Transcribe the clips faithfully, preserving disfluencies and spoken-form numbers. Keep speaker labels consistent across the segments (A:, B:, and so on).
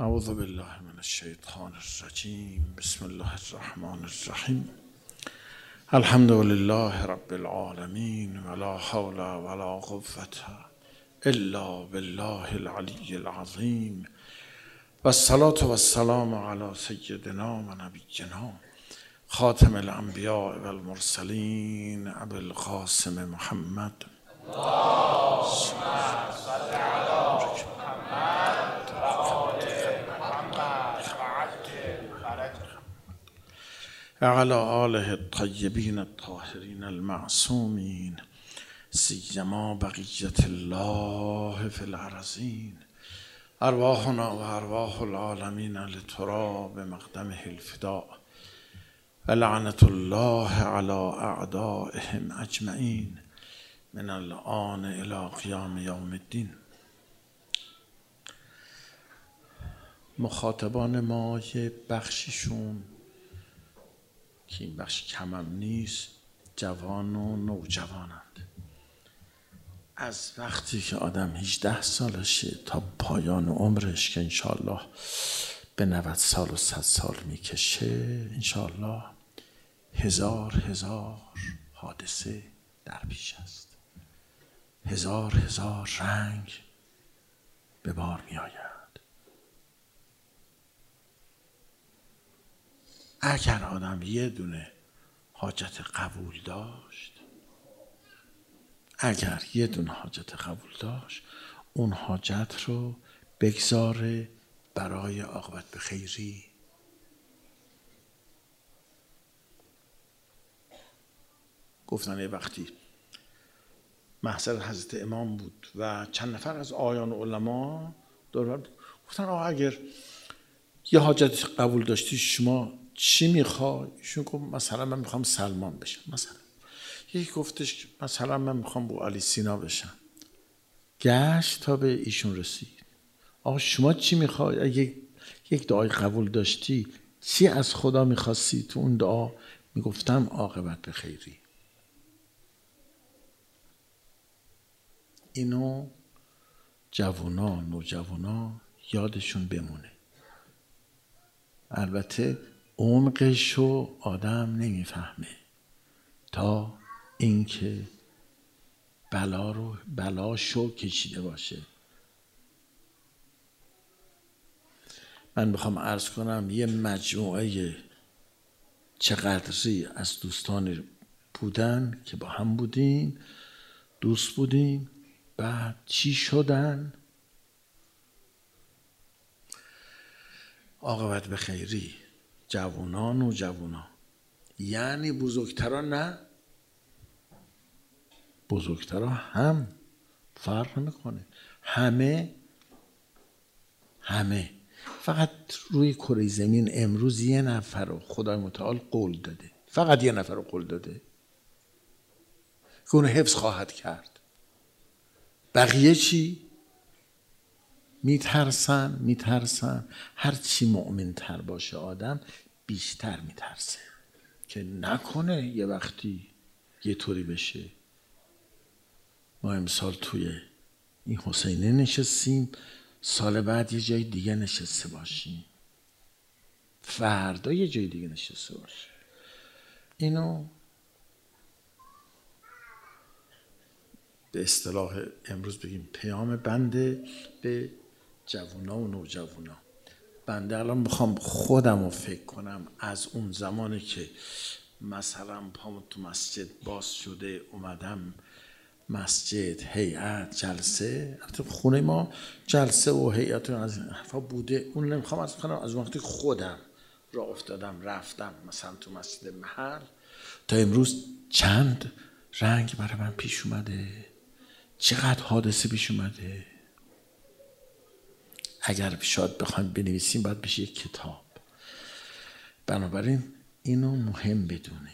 A: اعوذ بالله من الشیطان الرجیم. بسم الله الرحمن الرحیم. الحمد لله رب العالمین ولا حول ولا قوة الا بالله العلی العظیم و الصلاة و السلام علی سیدنا و نبینا خاتم الانبیاء و المرسلین ابی القاسم محمد وعلى آله الطيبين الطاهرين المعصومين سيما بقية الله في الأرضين. أرواحنا وأرواح العالمين لتراب مقدمه الفداء ولعنة الله على أعدائهم أجمعين من الآن إلى قيام يوم الدين. مخاطبان ما یه بخشیشون که این بخش کمم نیست جوان و نوجوانند. از وقتی که آدم هجده سالشه تا پایان عمرش که انشاءالله به نود سال و صد سال میکشه، انشاءالله هزار هزار حادثه در پیش است، هزار هزار رنگ به بار می آید. اگر آدم یه دونه حاجت قبول داشت اگر یه دونه حاجت قبول داشت اون حاجت رو بگذاره برای عاقبت به خیری. گفتن یه وقتی محضر حضرت امام بود و چند نفر از آیان علما دور گفتن آقا اگر یه حاجت قبول داشتی شما چی میخوای؟ ایشون گفت مثلا من میخوام سلمان بشم. مثلا یکی گفتش مثلا من میخوام با علی سینا بشم. گشت تا به ایشون رسید. آقا شما چی میخوای؟ اگه یک دعای قبول داشتی چی از خدا میخواستی؟ تو اون دعا میگفتم عاقبت به خیری. اینو جوونا نوجوانا یادشون بمونه. البته عمقشو آدم نمیفهمه تا اینکه بلا رو بلاشو کشیده باشه. من میخوام عرض کنم یه مجموعه چقدری از دوستان بودن که با هم بودیم، دوست بودیم، بعد چی شدن؟ عاقبت به خیری. جوانان و جوانا، یعنی بزرگتران نه، بزرگتران هم فرق نمیکنه، همه همه فقط روی کره زمین امروز یه نفر رو خدای متعال قول داده، فقط یه نفر رو قول داده که اونو حفظ خواهد کرد. بقیه چی؟ میترسن میترسن هر چی مؤمن تر باشه آدم بیشتر میترسه که نکنه یه وقتی یه طوری بشه. ما امسال توی این حسینه نشستیم، سال بعد یه جای دیگه نشسته باشیم، فردا یه جای دیگه نشسته باشه. اینو به اصطلاح امروز بگیم پیام بنده به جوونا و نوجوانا. بنده الان میخوام خودم رو فکر کنم از اون زمانی که مثلا پامو تو مسجد باز شده اومدم مسجد، هیئت، جلسه. البته خونه ما جلسه و هیئت و از حرفا بوده، اون نمیخوام از کنم. از وقتی خودم راه افتادم رفتم مثلا تو مسجد محل تا امروز چند رنگ برای من پیش اومده، چقدر حادثه پیش اومده. اگر شاید بخوایم بنویسیم باید بشه یک کتاب. بنابراین اینو مهم بدونین.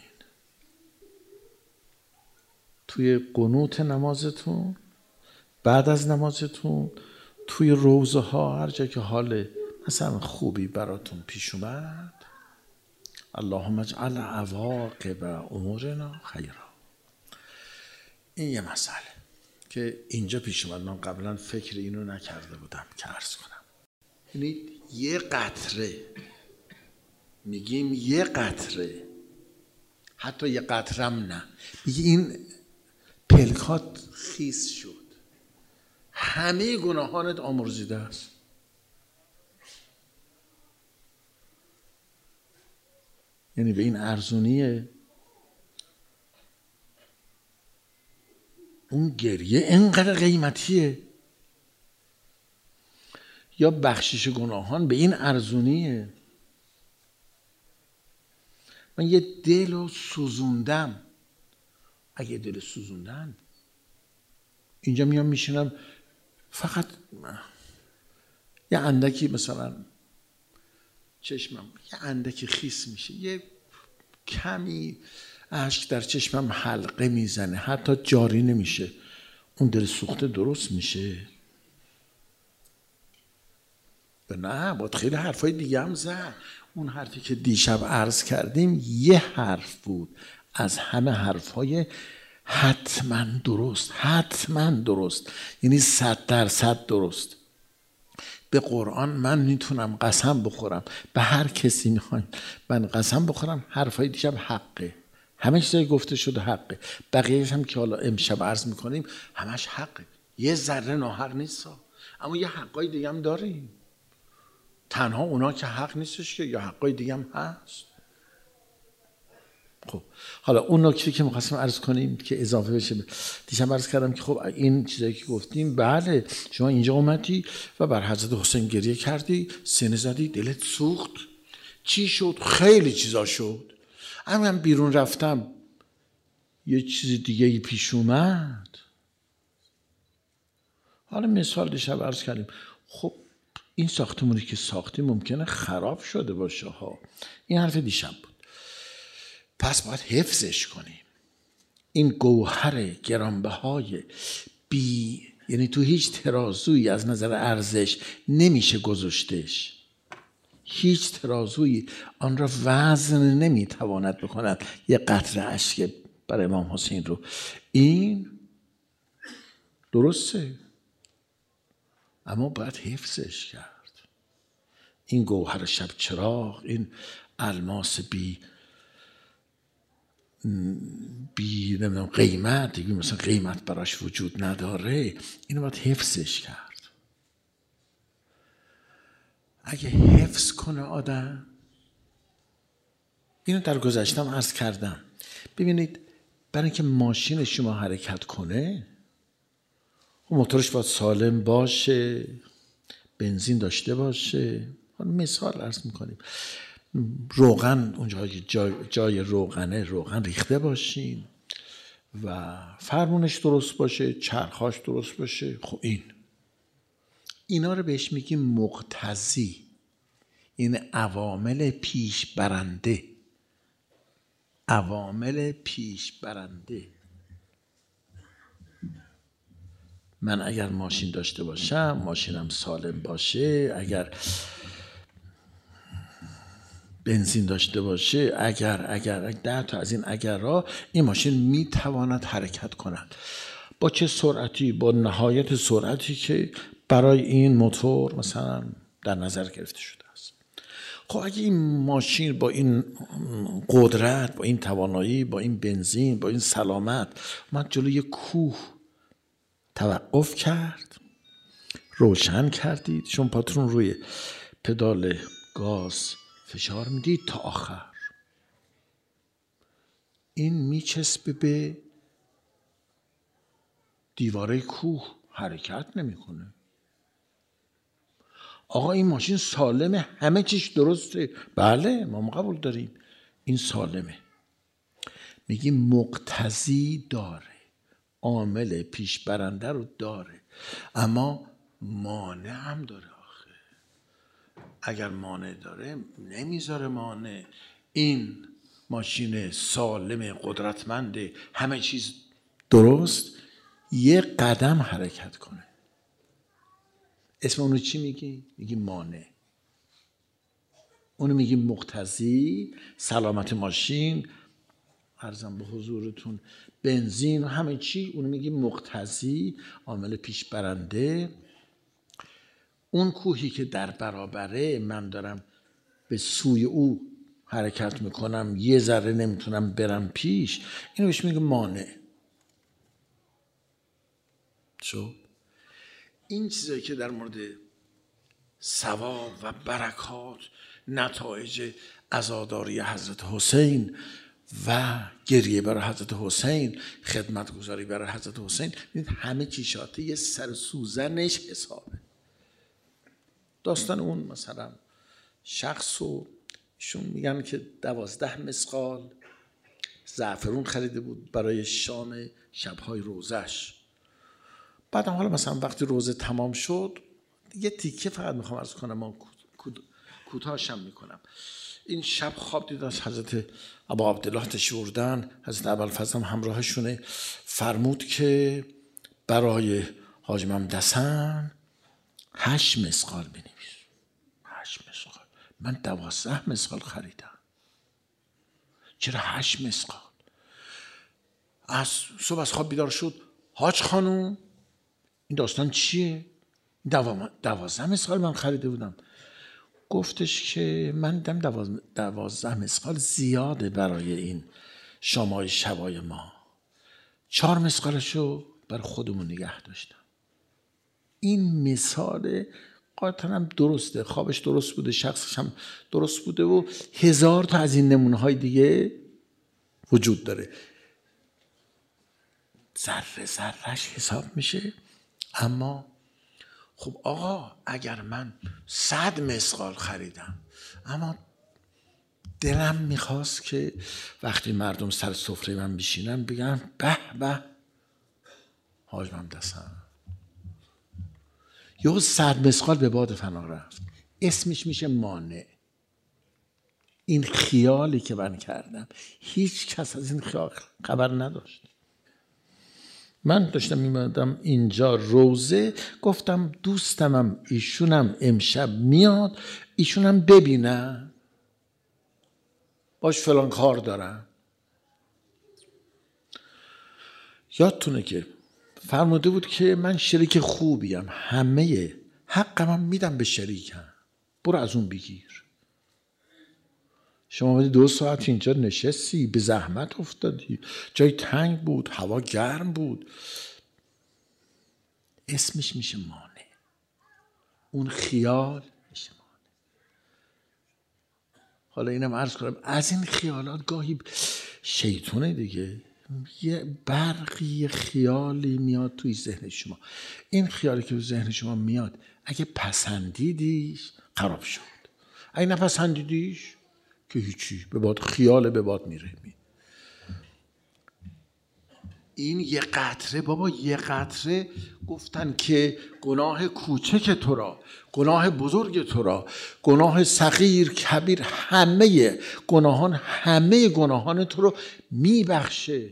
A: توی قنوت نمازتون، بعد از نمازتون، توی روزه ها، هر جا که حال مثلا خوبی براتون پیش اومد، اللهم اجعل عواقب امورنا خیرا. این یه مسئله که اینجا پیش اومد. من قبلا فکر اینو نکرده بودم که عرض کنم. یعنی یه قطره، میگیم یه قطره، حتی یه قطرم نه، میگه این پلکات خیس شد، همه گناهانت آمرزیده است. یعنی به این ارزونیه. اون گریه اینقدر قیمتیه، یا بخشش گناهان به این ارزونیه. من یه دل رو سوزوندم، اگه دل سوزوندن اینجا میام میشینم فقط یه اندکی مثلا چشمم یه اندکی خیس میشه، یه کمی اشک در چشمم حلقه میزنه، حتی جاری نمیشه، اون دل سوخته درست میشه؟ نه، باید خیلی حرفای دیگه هم زد. اون حرفی که دیشب عرض کردیم یه حرف بود از همه حرفای حتما درست، حتما درست، یعنی صد درصد درست. به قرآن من میتونم قسم بخورم، به هر کسی میخواین من قسم بخورم حرفای دیشب حقه، همه چیزایی گفته شده حقه، بقیهش هم که حالا امشب عرض میکنیم همش حقه، یه ذره ناحق نیست، اما یه حقای دیگه هم داریم. تنها اونا که حق نیستش که، یا حقای دیگه هم هست. خب حالا اون نکته که می‌خواستیم عرض کنیم که اضافه بشه، دیشب عرض کردم که خب این چیزایی که گفتیم، بله شما اینجا اومدی و بر حضرت حسین گریه کردی، سینه زدی، دلت سوخت، چی شد؟ خیلی چیزا شد. اما من بیرون رفتم یه چیز دیگه پیش اومد. حالا مثال دیشب عرض کردیم، خب این ساختمونی که ساختیم ممکنه خراب شده باشه ها، این حرف دیشب بود، پس باید حفظش کنیم. این گوهر گرانبهای بی، یعنی تو هیچ ترازویی از نظر ارزش نمیشه گذاشتش، هیچ ترازویی آن را وزن نمیتواند بکند یه قطره اشک برای امام حسین رو. این درسته، اما باید حفظش کرد. این گوهر شب چراغ، این الماس بی بی نمیدونم قیمت، دیگه مثلا قیمت براش وجود نداره، اینو باید حفظش کرد. اگه حفظ کنه آدم، اینو در گذشتم عرض کردم، ببینید برای اینکه ماشین شما حرکت کنه موتورش باید سالم باشه، بنزین داشته باشه. مثال عرض میکنیم، روغن اونجا جای, جای روغنه روغن ریخته باشین و فرمونش درست باشه، چرخاش درست باشه. خب این اینا رو بهش میگیم مقتضی، این عوامل پیش برنده، عوامل پیش برنده. من اگر ماشین داشته باشم، ماشینم سالم باشه، اگر بنزین داشته باشه، اگر اگر ده تا از این اگرها، این ماشین میتواند حرکت کند. با چه سرعتی؟ با نهایت سرعتی که برای این موتور مثلا در نظر گرفته شده است. خب اگه این ماشین با این قدرت، با این توانایی، با این بنزین، با این سلامت اومد جلوی کوه توقف کرد، روشن کردید، شما پاتون روی پدال گاز فشار میدید تا آخر، این میچسبه به دیواره کوه، حرکت نمیکنه. آقا این ماشین سالمه، همه چیش درسته، بله ما قبول داریم این سالمه. میگیم مقتضی داره، عامل پیش برنده رو داره، اما مانع هم داره. آخه اگر مانع داره نمیذاره مانع این ماشین سالم قدرتمند همه چیز درست یه قدم حرکت کنه. اسم اونو چی میگی؟ میگی مانع. اونو میگی مقتضی، سلامت ماشین، عرضم به حضورتون بنزین و همه چی، اونو میگی مقتضی، عامل پیش برنده. اون کوهی که در برابره من دارم به سوی او حرکت میکنم، یه ذره نمیتونم برم پیش، اینو بهش میگه مانع. شو این چیزایی که در مورد ثواب و برکات، نتایج عزاداری حضرت حسین و گریه برای حضرت حسین، خدمتگزاری برای حضرت حسین، همه چیشاته یه سر سوزنش حسابه. داستان اون مثلا شخص رو ایشون میگن که دوازده مسقال زعفرون خریده بود برای شام شبهای روزش. بعدم حالا مثلا وقتی روزه تمام شد، یه تیکه فقط میخوام عرض کنم، ما کوتاهشم میکنم. این شب خواب دید از حضرت ابا عبدالله تشریف بردن، حضرت ابوالفضل هم همراهشونه، فرمود که برای حاج محمد حسن هشت مسقال بنویس. هشت مسقال؟ من دوازده مسقال خریدم، چرا هشت مسقال؟ از صبح از خواب بیدار شد، حاج خانوم این داستان چیه؟ دوازده مسقال من خریده بودم. گفتش که من دیدم دوازده مسقال زیاده برای این شامای شبای ما، چهار مسقالشو برای خودمون نگه داشتم. این مثال قاطعاً درسته، خوابش درست بوده، شخصش هم درست بوده و هزار تا از این نمونه های دیگه وجود داره. ذره ذرهش حساب میشه. اما خب آقا اگر من صد مسقال خریدم، اما دلم میخواست که وقتی مردم سر سفره من بشینن بگن به به حاج محمد حسن، یا صد مسقال به باد فنا رفت، اسمش میشه مانع. این خیالی که من کردم هیچ کس از این خیال خبر نداشت. من داشتم میمدم اینجا روزه، گفتم دوستمم ایشونم امشب میاد، ایشونم ببینم، باش فلان کار دارم. یادتونه که فرموده بود که من شریک خوبیم، همه حقم میدم به شریکم، برو از اون بگیر. شما ولی دو ساعت اینجا نشستی، به زحمت افتادی، جای تنگ بود، هوا گرم بود، اسمش میشه مانع. اون خیال میشه مانع. حالا اینم عرض کنم از این خیالات گاهی شیطونه دیگه، یه برقی خیالی میاد توی ذهن شما. این خیالی که توی ذهن شما میاد اگه پسندیدیش خراب شد، اگه نپسندیدیش که هیچی، به باد خیال به باد میره. این یه قطره بابا، یه قطره گفتن که گناه کوچک تو را، گناه بزرگ تو را، گناه صغیر کبیر، همه گناهان همه گناهان تو رو میبخشه.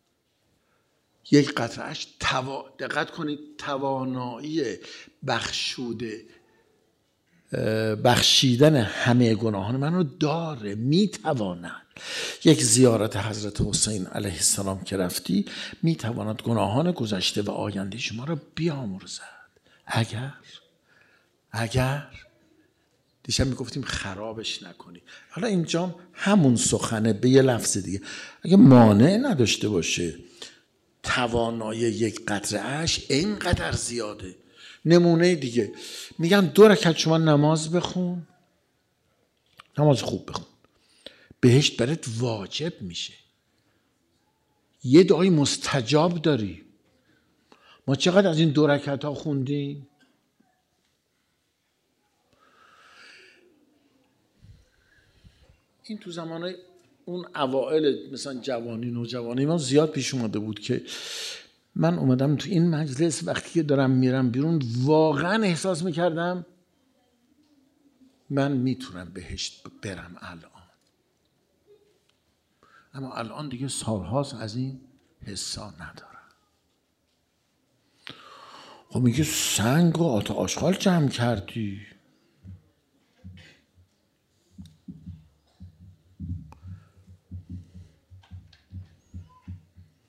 A: یک قطرهش توا... دقت کنید، توانایی بخشوده بخشیدن همه گناهان من رو داره، میتواند. یک زیارت حضرت حسین علیه السلام که رفتی، میتواند گناهان گذشته و آینده شما رو بیامرزد. اگر اگر دیشب میگفتیم خرابش نکنی. حالا اینجا همون سخنه به یه لفظ دیگه، اگه مانع نداشته باشه، توانایی یک قطره اش اینقدر زیاده. نمونه دیگه میگن دو رکعت شما نماز بخون، نماز خوب بخون، بهشت برات واجب میشه، یه دعای مستجاب داری. ما چقدر از این دو رکعت ها خوندیم؟ این تو زمانه اون اوائل مثلا جوانی نوجوانی ما زیاد پیش اومده بود که من اومدم تو این مجلس وقتی که دارم میرم بیرون واقعا احساس میکردم من میتونم بهشت برم الان، اما الان دیگه سالهاست از این حسا ندارم. خب میگه سنگ و آت آشغال جمع کردی،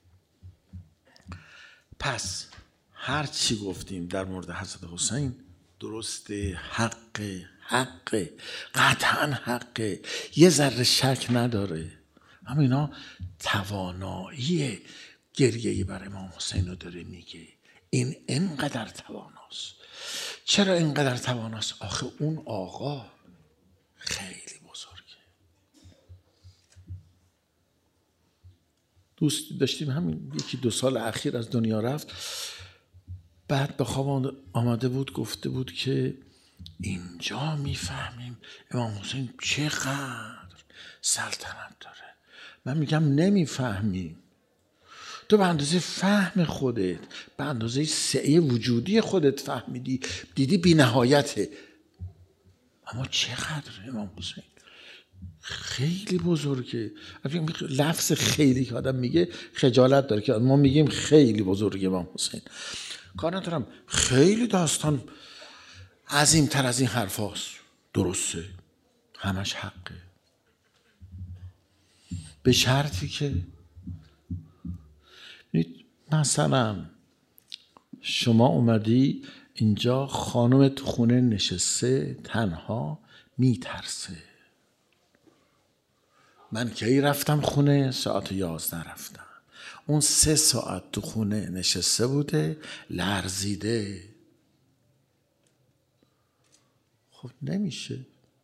A: پس هر چی گفتیم در مورد حضرت حسین درسته، حقه، حقه، قطعا حقه، یه ذره شک نداره. اما اینا توانایی گریه بر امام حسین رو داره میگه. این اینقدر تواناست. چرا اینقدر تواناست؟ آخه اون آقا خیلی بزرگه. دوست داشتیم همین یکی دو سال اخیر از دنیا رفت، بعد به خواب آمده بود گفته بود که اینجا میفهمیم امام حسین چقدر سلطنت داره. من میگم نمیفهمیم. تو به اندازه فهم خودت، به اندازه سعی وجودی خودت فهمیدی، دیدی بی نهایته. اما چقدر امام حسین خیلی بزرگه. لفظ خیلی که آدم میگه خجالت داره که ما میگیم خیلی بزرگه امام حسین. کار ندارم، خیلی داستان عظیم‌تر از این حرف هاست. درسته، همش حقه، به شرطی که مثلا شما اومدی اینجا، خانم تو خونه نشسته تنها میترسه. من کی رفتم خونه؟ ساعت یازده رفتم. اون سه ساعت تو خونه نشسته بوده لرزیده. خب نمیشه.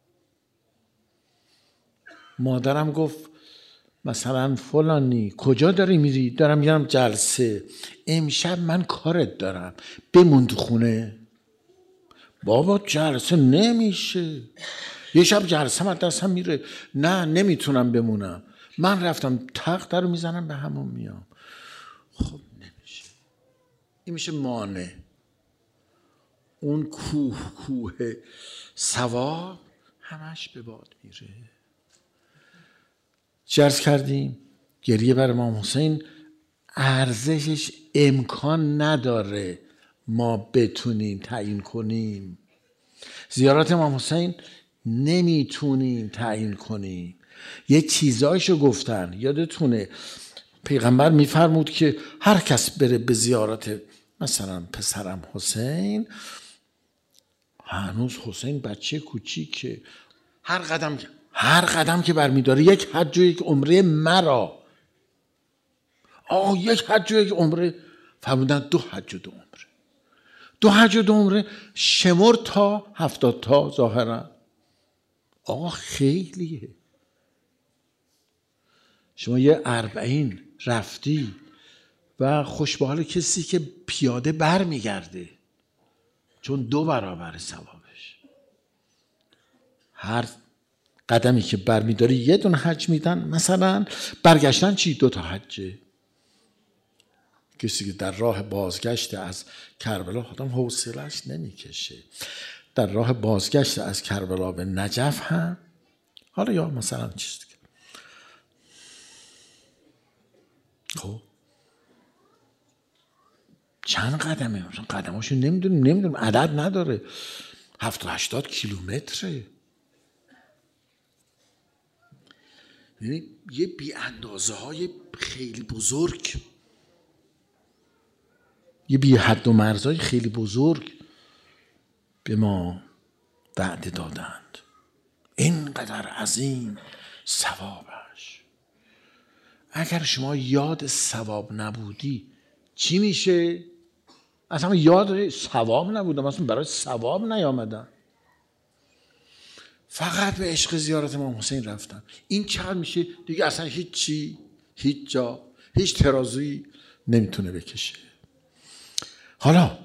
A: مادرم گفت مثلا فلانی کجا داری میری؟ دارم میرم جلسه. امشب من کارت دارم، بمون تو خونه. بابا جلسه نمیشه، یه شب جلسه من دستم میره. نه نمیتونم بمونم، من رفتم تخت رو میزنم به همون میام. خب نمیشه. این میشه مانع. اون کوه کوه ثواب همش به باد میره. عرض کردیم گریه بر امام حسین ارزشش امکان نداره ما بتونیم تعیین کنیم. زیارت امام حسین نمیتونیم تعیین کنیم. یه چیزایشو گفتن، یادتونه پیغمبر میفرمود که هر کس بره به زیارت مثلا پسرم حسین، هنوز حسین بچه کوچیکه، هر قدم هر قدم که برمیداره یک حج و یک عمره مرا. آه یک حج و یک عمره، فرمودن دو حج و دو عمره. دو حج و دو عمره شمر تا هفتاد تا ظاهرا. آقا خیلیه. شما یه اربعین رفتی و خوش به حال کسی که پیاده بر میگرده، چون دو برابر ثوابش. هر قدمی که بر میداری یه دونه حج میدن. مثلا برگشتن چی؟ دو تا حجه. کسی که در راه بازگشت از کربلا، آدم حوصله‌اش نمیکشه، در راه بازگشت از کربلا به نجف هم، حالا یا مثلا چیز دیگه، خب چند قدمه؟ مثلا قدماشو نمیدونیم نمیدونیم عدد نداره. هفتاد هشتاد کیلومتره. یعنی یه بی اندازه های خیلی بزرگ، یه بی حد و مرزهای خیلی بزرگ به ما وعده دادند. اینقدر عظیم ثوابش. اگر شما یاد ثواب نبودی چی میشه؟ اصلا یاد ثواب نبودم، اصلا برای ثواب نیامدم، فقط به عشق زیارت امام حسین رفتم. این چقدر میشه دیگه؟ اصلا هیچ چی، هیچ جا، هیچ ترازویی نمیتونه بکشه. حالا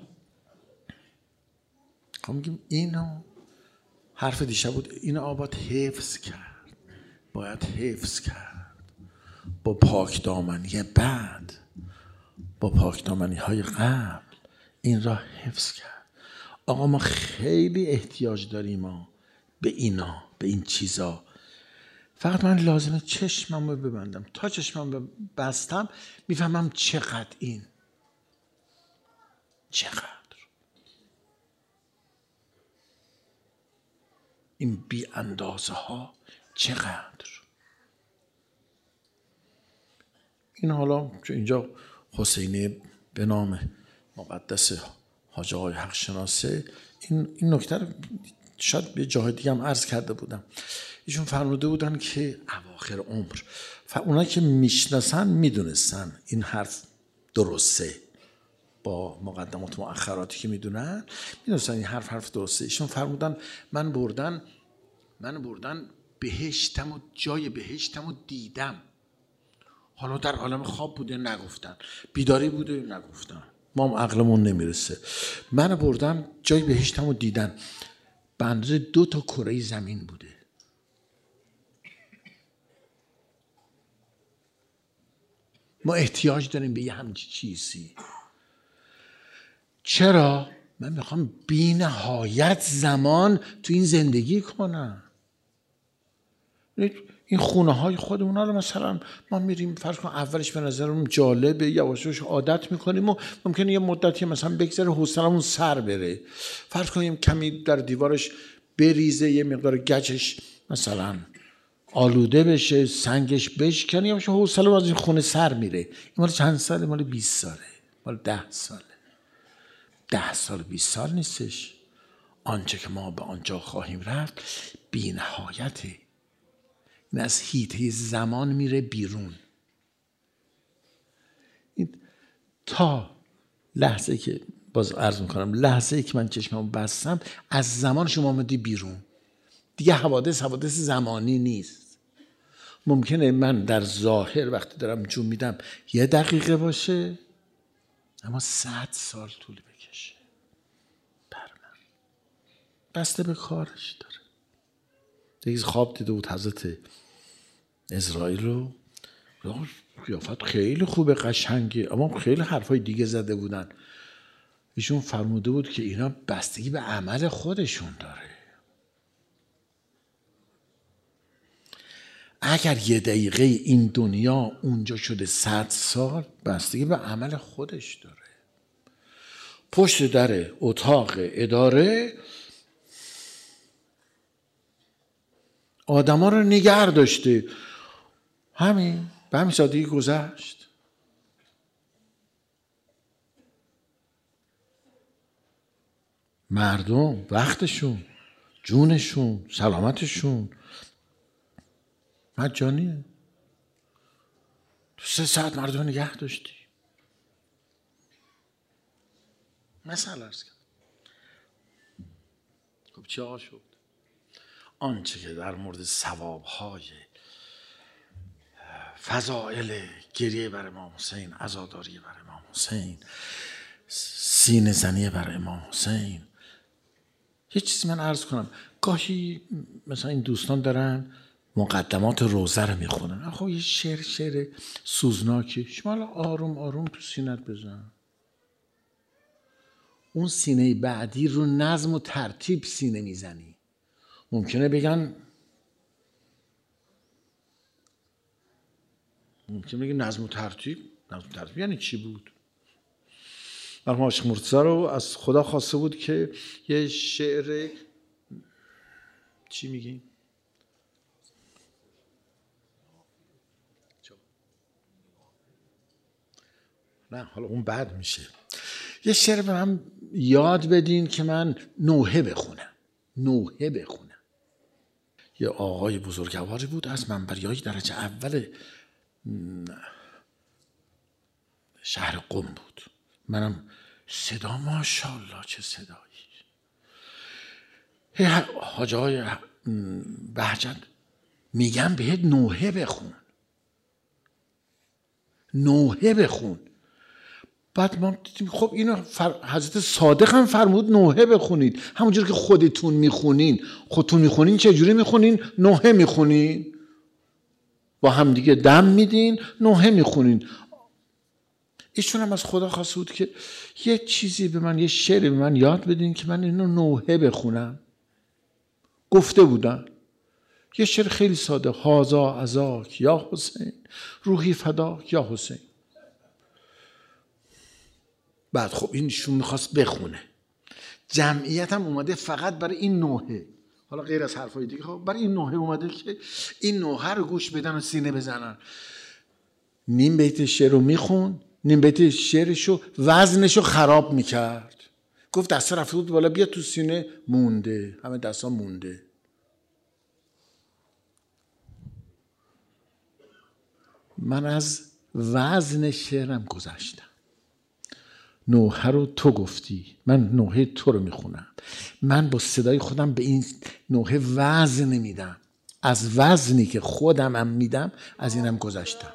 A: خب میگیم اینو حرف دیشب بود، اینو آباد حفظ کرد، باید حفظ کرد با پاک دامنی بعد، با پاک دامنی های قبل این را حفظ کرد. آقا ما خیلی احتیاج داریم ما به اینا، به این چیزا. فقط من لازمه چشمم رو ببندم. تا چشمم رو بستم میفهمم چقدر این، چقدر این بی اندازه ها، چقدر این. حالا چون اینجا حسینی به نام مقدس حاج آقای حق شناسه این این نکته رو شاید به جای دیگه هم عرض کرده بودم. ایشون فرموده بودن که اواخر عمر اونایی که میشناسن میدونستن این حرف درسته، با مقدمات مؤخراتی که میدونن میدونستن این حرف حرف درسته. ایشون فرمودن من بردن من بردن بهشتم و جای بهشتم و دیدم. حالا در عالم خواب بوده نگفتن، بیداری بوده نگفتن، ما هم عقلمون نمیرسه. من بردن جای بهشتم و دیدن، به اندازه دو تا کره زمین بوده. ما احتیاج داریم به یه همچین چیزی. چرا؟ من میخوام بی نهایت زمان تو این زندگی کنم. این خونه های خودمون رو مثلا ما میریم فرض کن اولش به نظرمون جالبه، یواشاش عادت میکنیم و ممکنه یه مدتی مثلا بگذره حوصلمون سر بره. فرض کنیم کمی در دیوارش بریزه، یه مقدار گچش مثلا آلوده بشه، سنگش بشکنه، یا حوصله از این خونه سر میره. این مال چند ساله؟ مال بیست ساله، مال ده ساله. ده سال بیست سال نیستش. آنچه که ما به آنجا خواهیم رفت بی نهایته. این از حیطه زمان میره بیرون. این تا لحظه که باز عرض میکنم لحظه که من چشممو بستم از زمان شما آمدی بیرون. دیگه حوادث حوادث زمانی نیست. ممکنه من در ظاهر وقتی دارم جون میدم یه دقیقه باشه، اما صد سال طول بکشه بر من. بسته به کارش داره. دیگه خواب دیده بود حضرت اسرائیل رو، قیافت خیلی خوبه، قشنگه، اما خیلی حرفای دیگه زده بودن. ایشون فرموده بود که اینا بستگی به عمل خودشون داره. اگر یه دقیقه این دنیا اونجا شده صد سال، بستگی به عمل خودش داره. پشت در اتاق اداره آدما رو نگه داشته، همین به همین سادگی گذشت. مردم وقتشون، جونشون، سلامتشون مجانیه. تو سه ساعت مردم نگه داشتی. مثلا عرض کردم. خب چه آقا شد؟ آنچه که در مورد ثوابهای فضائل گریه بر امام حسین، عزاداری بر امام حسین، سینه زنی بر امام حسین، یه چیزی من عرض کنم. گاهی مثلا این دوستان دارن مقدمات روزه رو میخونن، خب یه شعر شعر سوزناکی، شما آروم آروم تو سینت بزن. اون سینه بعدی رو نظم و ترتیب سینه میزنی. ممکنه بگن ممکنه بگن نظم و ترتیب نظم و ترتیب یعنی چی بود؟ مرحوم عاشق مرتضی رو از خدا خواسته بود که یه شعر چی میگیم؟ نه حالا اون بعد میشه. یه شعر به من یاد بدین که من نوحه بخونم. نوحه بخونم. یه آقای بزرگواری بود از منبریای درجه اول شهر قم بود. منم صدا ماشاءالله چه صدایی. حاج آقای بهجت میگم بهت نوحه بخون. نوحه بخون. بعد ما دیدیم خب اینو فر... حضرت صادق هم فرمود نوحه بخونید، همونجور که خودتون میخونین. خودتون میخونین چجوری میخونین؟ نوحه میخونین، با هم دیگه دم میدین، نوحه میخونین. ایشون هم از خدا خواسته بود که یه چیزی به من، یه شعری به من یاد بدین که من اینو نوحه بخونم. گفته بودن یه شعر خیلی ساده، هازا ازاک یا حسین روحی فداک یا حسین. بعد خب اینشون میخواست بخونه، جمعیت هم اومده فقط برای این نوحه، حالا غیر از حرفای دیگه، خب برای این نوحه اومده که این نوحه رو گوش بدن و سینه بزنن. نیم بیت شعر رو میخون، نیم بیت شعرشو وزنشو خراب میکرد. گفت دستا رفته بود بالا، بیا تو سینه، مونده، همه دستا مونده. من از وزن شعرم گذشتم. نوحه رو تو گفتی، من نوحه تو رو میخونم. من با صدای خودم به این نوحه وزن میدم. از وزنی که خودم هم میدم از اینم گذشتم.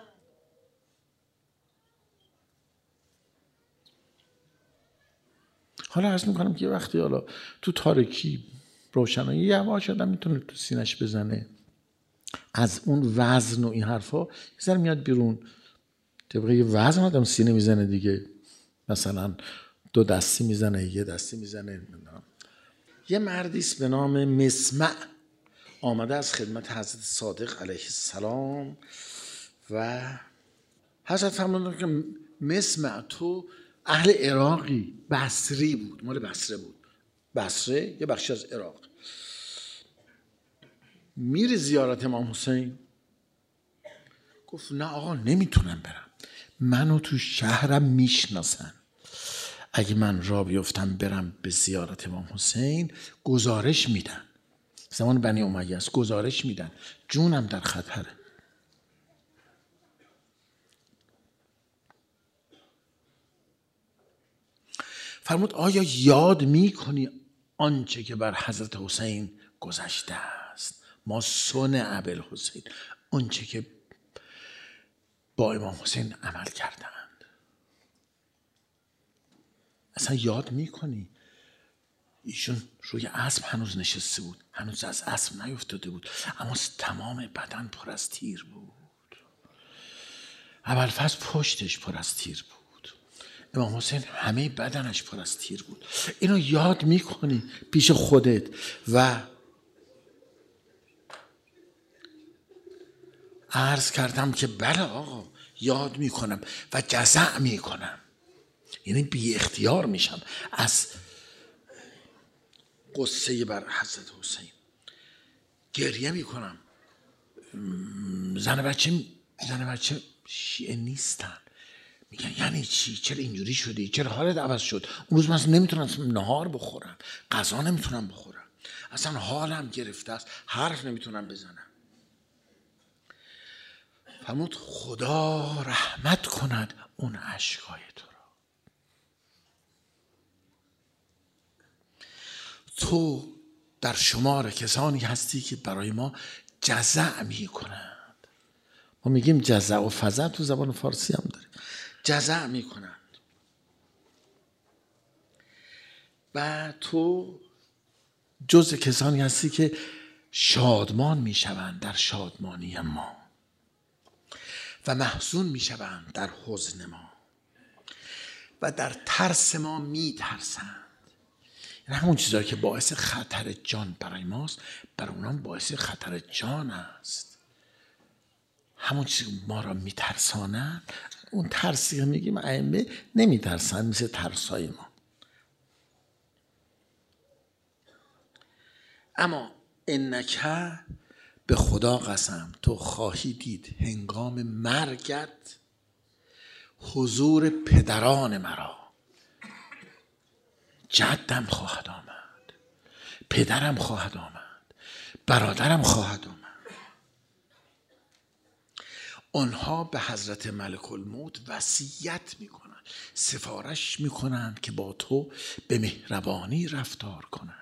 A: حالا عرض میکنم که وقتی حالا تو تاریکی روشنایی یواش آدم میتونه تو سینش بزنه، از اون وزن و این حرفا یه ذره میاد بیرون. طبقه یه وزن آدم سینه میزنه دیگه، مثلا دو دستی میزنه، یه دستی میزنه. یه مردیست به نام مسمع آمده از خدمت حضرت صادق علیه السلام و حضرت فرمودن که مسمع تو اهل عراقی، بصری بود، مال بصره بود. بصره یه بخشی از عراق. میری زیارت امام حسین؟ گفت نه آقا نمیتونم برم، منو تو شهرم میشناسن، اگه من را بیفتم برم به زیارت امام حسین گزارش میدن، زمان بنی امیه است، گزارش میدن، جونم در خطره. فرمود آیا یاد میکنی آنچه که بر حضرت حسین گذشته است؟ ما سن ابوالحسین، آنچه که با امام حسین عمل کردند، اصلا یاد میکنی؟ ایشون روی اسب هنوز نشسته بود، هنوز از اسب نیفتاده بود، اما تمام بدن پر از تیر بود. ابوالفضل پشتش پر از تیر بود، امام حسین همه بدنش پر از تیر بود. اینو یاد میکنی پیش خودت؟ و عرض کردم که بله آقا یاد میکنم و جزع میکنم، یعنی بی اختیار میشم از قصه بر حضرت حسین، گریه میکنم. زن بچه زن بچه شیعه نیستن، میگن یعنی چی؟ چرا اینجوری شدی؟ چرا حالت عوض شد؟ اون روز من نمیتونم نهار بخورم، غذا نمیتونم بخورم، اصلا حالم گرفته است، حرف نمیتونم بزنم. فرمود خدا رحمت کند اون اشکای تو را. تو در شمار کسانی هستی که برای ما جزع می کنند. ما میگیم جزع و فزع، تو زبان فارسی هم داره، جزع می کنند. و تو جز کسانی هستی که شادمان می شوند در شادمانی ما و محزون می شوند در حزن ما و در ترس ما می ترسند. یعنی همون چیزایی که باعث خطر جان برای ماست برای اونام باعث خطر جان است. همون چیزی که ما را می ترسانن، اون ترسی که میگیم ائمه نمی ترسن، مثل ترسای ما. اما انکه به خدا قسم تو خواهی دید هنگام مرگت حضور پدران مرا. جدم خواهد آمد، پدرم خواهد آمد، برادرم خواهد آمد. آنها به حضرت ملک الموت وصیت میکنند، سفارش میکنند که با تو به مهربانی رفتار کنند.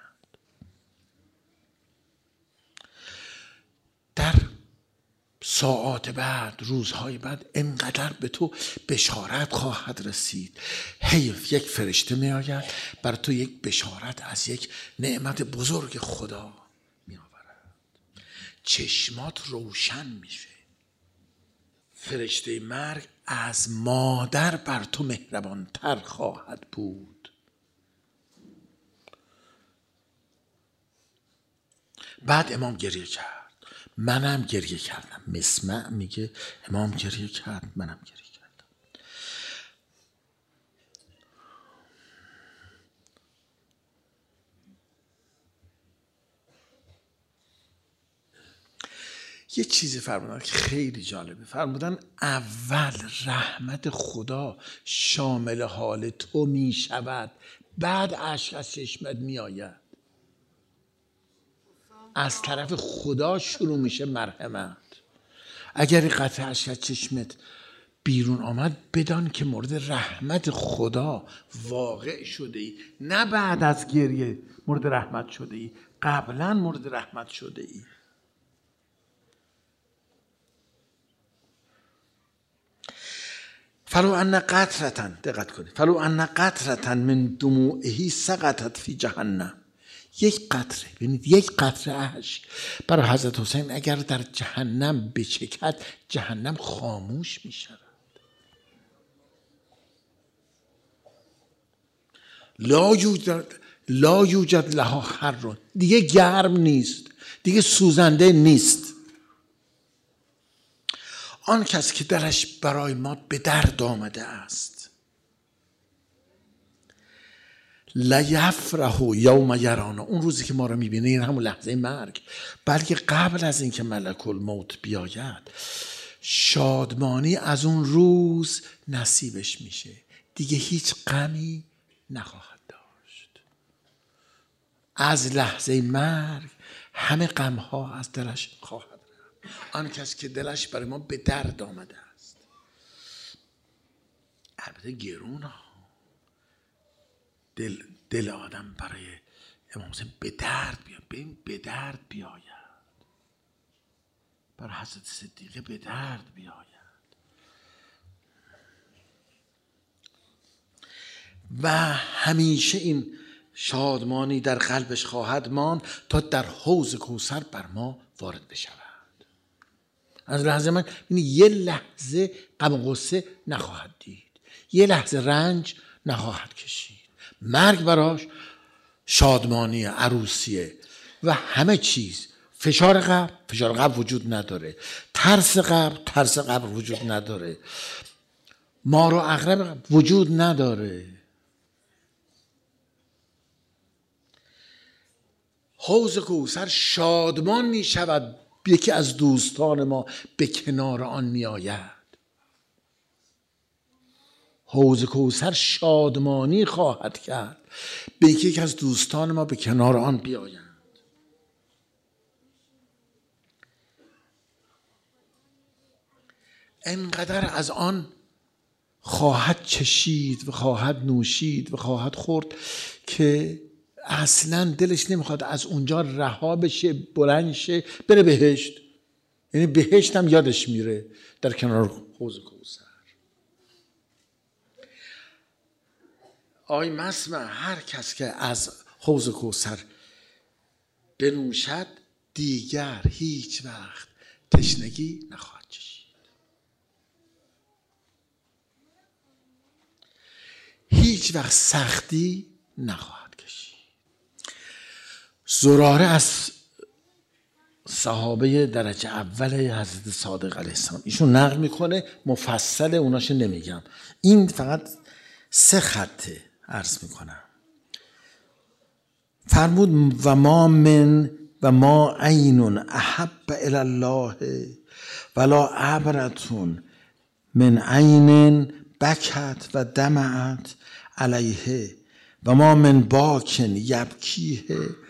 A: در ساعات بعد، روزهای بعد انقدر به تو بشارت خواهد رسید. حیف یک فرشته می آید بر تو یک بشارت از یک نعمت بزرگ خدا می آورد، چشمات روشن میشه. فرشته مرگ از مادر بر تو مهربانتر خواهد بود. بعد امام گریه کرد، منم گریه کردم. مسمع میگه امام گریه کرد، منم گریه کردم. یه چیزی فرمودن که خیلی جالبه. فرمودن اول رحمت خدا شامل حال تو می شود، بعد اشک از چشمت میآید. از طرف خدا شروع میشه مرحمت. اگر این قطره اشک از چشمت بیرون آمد، بدان که مورد رحمت خدا واقع شده ای، نه بعد از گریه مورد رحمت شده ای، قبلا مورد رحمت شده ای. فلو ان قطرتن، دقت کنید، فلو ان قطرتن من دموعه سقطت فی جهنم. یک قطره، ببینید یک قطره اشک برای حضرت حسین اگر در جهنم بچکد، جهنم خاموش می شود. لا یوجد لا یوجد لها حر، دیگه گرم نیست، دیگه سوزنده نیست. آن کس که درش برای ما به درد آمده است، لیفرح یوم یرانا، اون روزی که ما رو میبینه، این همون لحظه مرگ، بلکه قبل از اینکه ملک الموت بیاید، شادمانی از اون روز نصیبش میشه، دیگه هیچ غمی نخواهد داشت. از لحظه مرگ همه غمها از دلش خواهد رفت. آن کس که دلش برای ما به درد آمده است. البته گرون ها، دل, دل آدم برای امام حسین به درد بیاد، ببین به درد بیاید، برای حضرت صدیقه به درد بیاید. و همیشه این شادمانی در قلبش خواهد ماند تا در حوض کوثر بر ما وارد بشود. از لحظه من یه لحظه غم و غصه نخواهد دید، یه لحظه رنج نخواهد کشید. مرگ براش شادمانی عروسیه و همه چیز. فشار قبر، فشار قبر وجود نداره. ترس قبر، ترس قبر وجود نداره. مار و عقرب وجود نداره. حوض کوثر شادمان می شود، یکی از دوستان ما به کنار آن می آید. حوض کوثر شادمانی خواهد کرد، به یکی از دوستان ما به کنار آن بیایند. انقدر از آن خواهد چشید و خواهد نوشید و خواهد خورد که اصلا دلش نمیخواد از اونجا رها بشه، بلند شه، بره بهشت. یعنی بهشت هم یادش میره در کنار حوض کوثر. آی مسمع، هر کس که از حوض کوثر بنوشد دیگر هیچ وقت تشنگی نخواهد چشید. هیچ وقت سختی نخواهد کشید. زراره از صحابه درجه اول حضرت صادق علیه السلام، ایشون نقل میکنه، مفصل اوناش نمیگم، این فقط سه خطه عرض میکنم. فرمود و ما من و ما عین احب الی الله ولا عبرتون من عین بکت و دمعت علیه و ما من باکن یبکیه.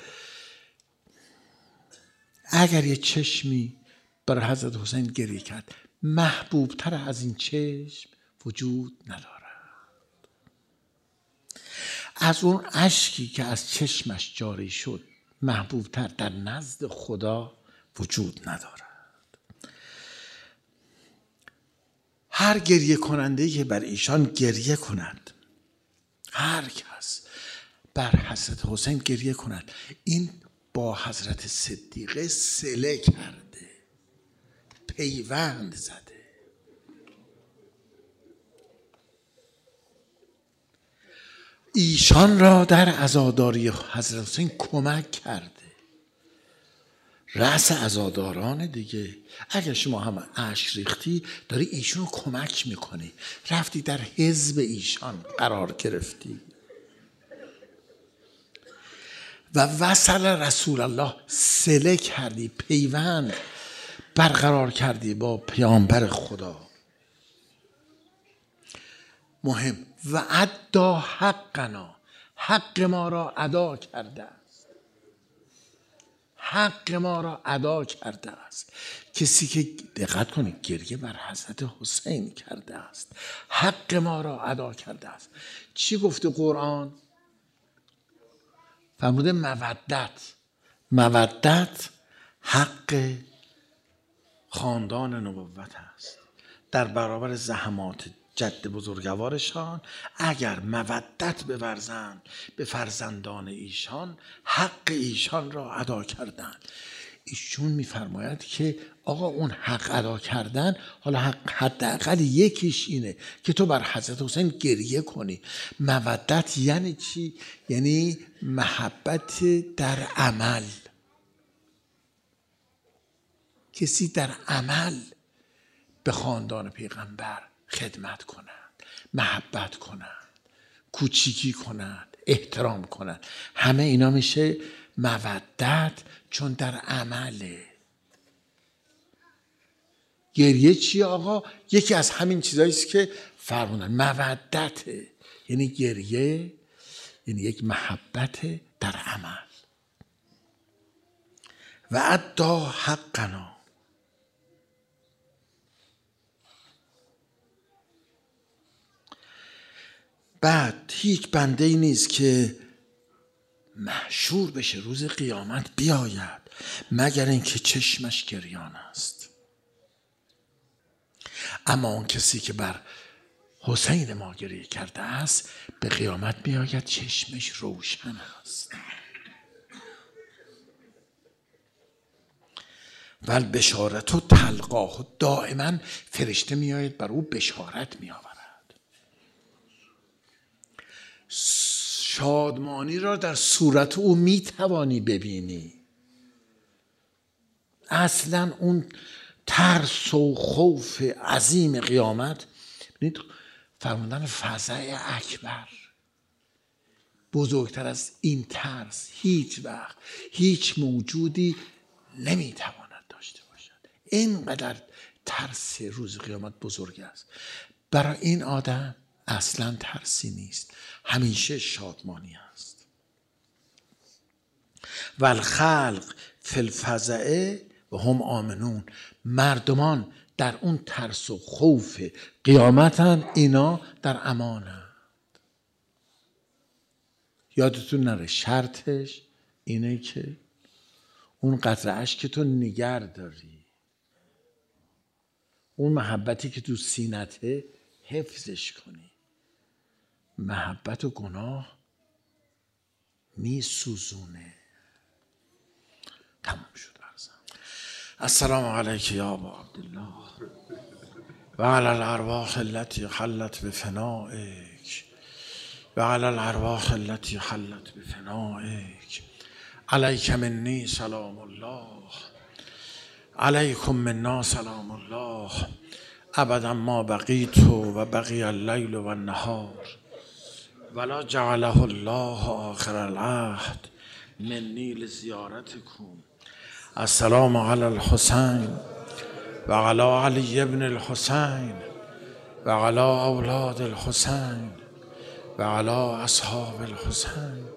A: اگر یه چشمی برای حضرت حسین گریه کرد، محبوب تر از این چشم وجود ندارد. از اون اشکی که از چشمش جاری شد، محبوب تر در نزد خدا وجود ندارد. هر گریه کننده که بر ایشان گریه کند، هر کس بر حضرت حسین گریه کند، این با حضرت صدیقه صله کرده، پیوند زده. ایشان را در عزاداری حضرت حسین کمک کرده. رأس عزاداران دیگه. اگر شما هم اشک ریختی، داری ایشون رو کمک میکنی، رفتی در حزب ایشان قرار گرفتی. و وصل رسول الله، صله کردی، پیوند برقرار کردی با پیامبر خدا. مهم و ادا حقنا، حق ما را ادا کرده است. حق ما را ادا کرده است. کسی که دقت کنید گریه بر حضرت حسین کرده است، حق ما را ادا کرده است. چی گفته قرآن؟ فرموده مودت. مودت حق خاندان نبوت است. در برابر زحمات جد بزرگوارشان اگر مودت بورزند به فرزندان ایشان، حق ایشان را ادا کردند. ایشون میفرماید که آقا اون حق ادا کردن، حالا حق حداقل یکیش اینه که تو بر حضرت حسین گریه کنی. مودت یعنی چی؟ یعنی محبت در عمل. کسی در عمل به خاندان پیغمبر خدمت کنند، محبت کنند، کوچیکی کنند، احترام کنند. همه اینا میشه مودت، چون در عمله. گریه چیه آقا؟ یکی از همین چیزایی است که فرمودن مودته، یعنی گریه، یعنی یک محبت در عمل. و ادا حقنا. بعد هیچ بنده ای نیست که محشور بشه روز قیامت بیاید مگر اینکه چشمش گریان است. اما اون کسی که بر حسین ما گریه کرده است به قیامت میآید چشمش روشن است. ول بشارت و تلقاه، دائما فرشته میآید بر او بشارت میآورد. شادمانی را در صورت او میتوانی ببینی. اصلا اون ترس و خوف عظیم قیامت، ببینید فرمودن فزع اکبر، بزرگتر از این ترس هیچ وقت هیچ موجودی نمیتواند داشته باشد. اینقدر ترس روز قیامت بزرگ است. برای این آدم اصلا ترسی نیست، همیشه شادمانی است. والخلق فی الفزع و هم آمنون، مردمان در اون ترس و خوف قیامتن، اینا در امانند. یادتون نره شرطش اینه که اون قطره اشک تو نگر داری، اون محبتی که تو سینته حفظش کنی. محبت و گناه می سوزونه. تمام شد عرضم. السلام علیک یا ابا عبدالله و علی الارواح التي حلت بفنائک و علی الارواح التي حلت بفنائک. علیک منی سلام الله، علیکم منا سلام الله، ابدا ما بقیت و بقی اللیل و النهار ولا جعله الله آخر العهد منی لزیارتکم. السلام علی الحسین و علی علی ابن الحسین و علی اولاد الحسین و علی اصحاب الحسین.